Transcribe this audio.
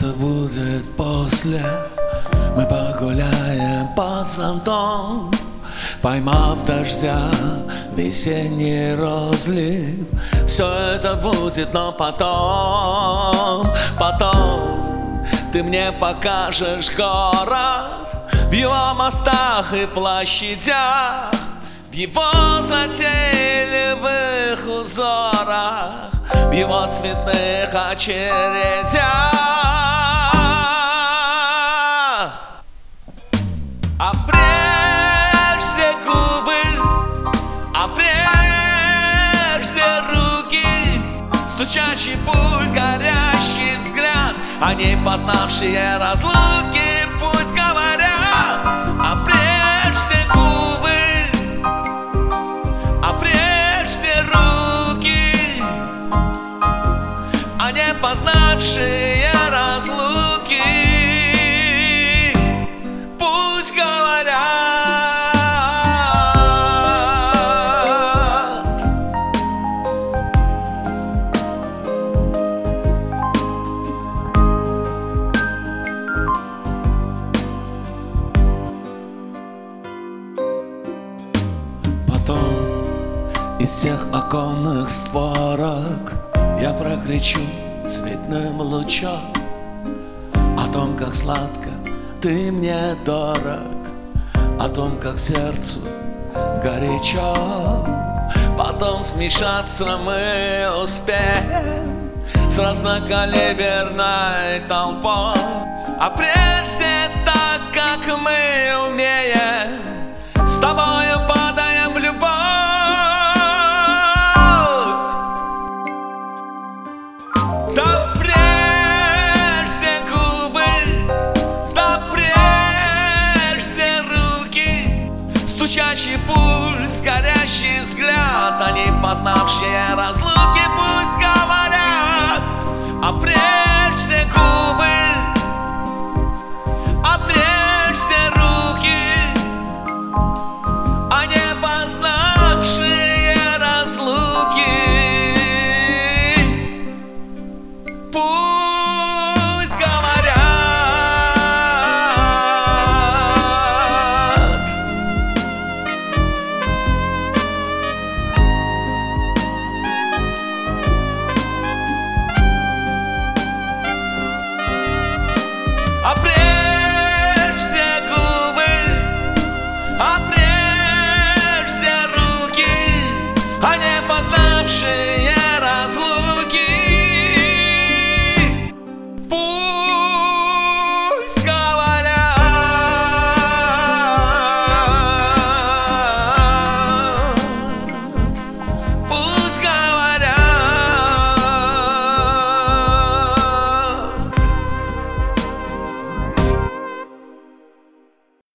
это будет после. Мы погуляем под зонтом, поймав дождя весенний розлив. Все это будет, но потом ты мне покажешь город в его мостах и площадях, в его затейливых узорах, в его цветных очередях. А прежде губы, а прежде руки, стучащий пульс, горящий взгляд, они, познавшие разлуки, пусть говорят. А прежде губы, а прежде руки, они, познавшие разлуки, пусть говорят. Потом из всех оконных створок я прокричу цветным лучом о том, как сладко ты мне дорог, о том, как сердцу горячо. Потом смешаться мы успеем с разнокалиберной толпой. А прежде так, как мы умеем, с тобою падаем в любовь. Да прежде губы, да прежде руки, стучащий пульс, горящий взгляд, они, познавшие разлуки,